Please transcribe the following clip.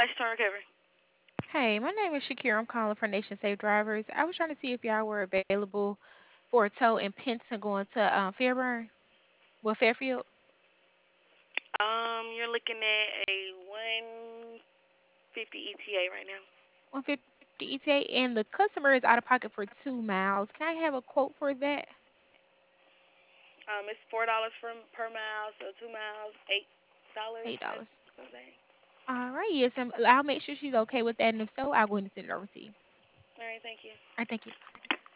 Let's turn recovery. Hey, my name is Shakira. I'm calling for Nation Safe Drivers. I was trying to see if y'all were available for a tow in Penton going to Fairburn, well, Fairfield, You're looking at a 150 ETA right now. 150 ETA, and the customer is out of pocket for 2 miles. Can I have a quote for that? It's $4 per mile, so 2 miles, $8. That's $8. something. All right, yes, I'll make sure she's okay with that, and if so, I'll go ahead and send it over to you. All right, thank you. All right, thank you.